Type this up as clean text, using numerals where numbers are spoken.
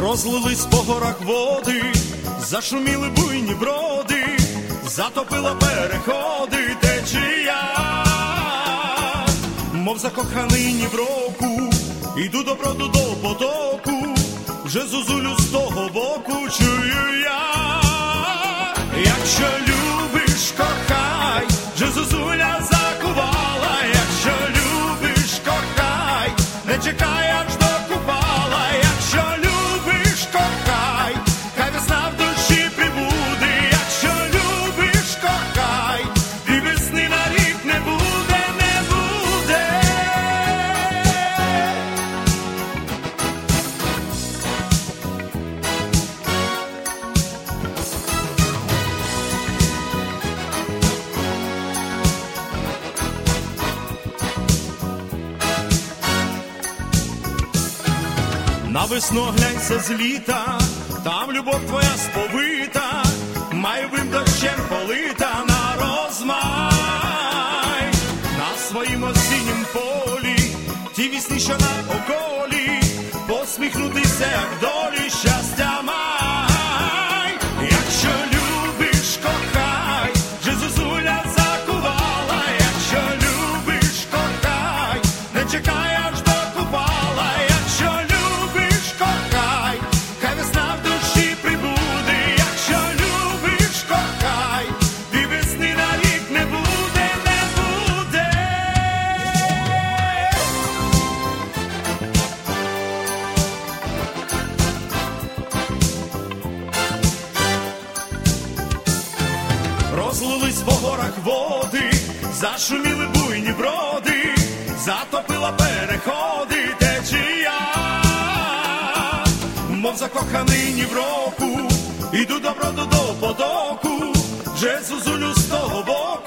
Розлились по горах води, зашуміли буйні броди, затопила переходи течія. Мов закоханий ні в року, іду до броду до потоку, вже зозулю з того боку чую я. Якщо любиш, кохай, вже зозуля закувала. Якщо любиш, кохай, не чекай аж до купала. Якщо любиш, кохай, хай весна в душі прибуде. Якщо любиш, кохай, і весни на рік не буде, не буде. На весну глянься з літа, там любов твоя сповита, майовим дощем полита на розмай. На своїм осіннім полі, ті вісні, що на околі, посміхнутися, як долі, щастя май. Якщо любиш, кохай, вже зозуля закувала. Якщо любиш, кохай, не чекай аж до купала. Якщо любиш, кохай, хай весна в душі прибуде. Якщо любиш, кохай, і весни на рік не буде, не буде. Розлились по горах води, зашуміли буйні броди, затопила переходи течія. Мов закоханий ні в року, іду до броду до потоку, вже зозулю з того боку